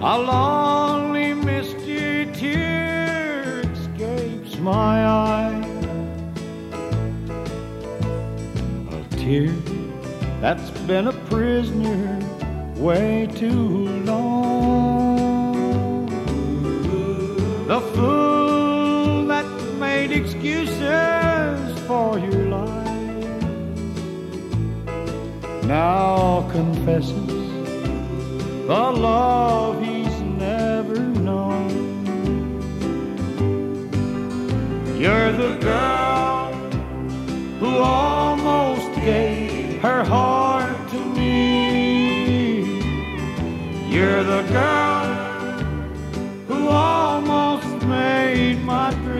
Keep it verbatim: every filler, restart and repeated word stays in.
A lonely, misty tear escapes my eye, a tear that's been a prisoner way too long. The fool that made excuses for your lies now confesses the love he's never known. You're the girl who almost gave her heart to me. You're the girl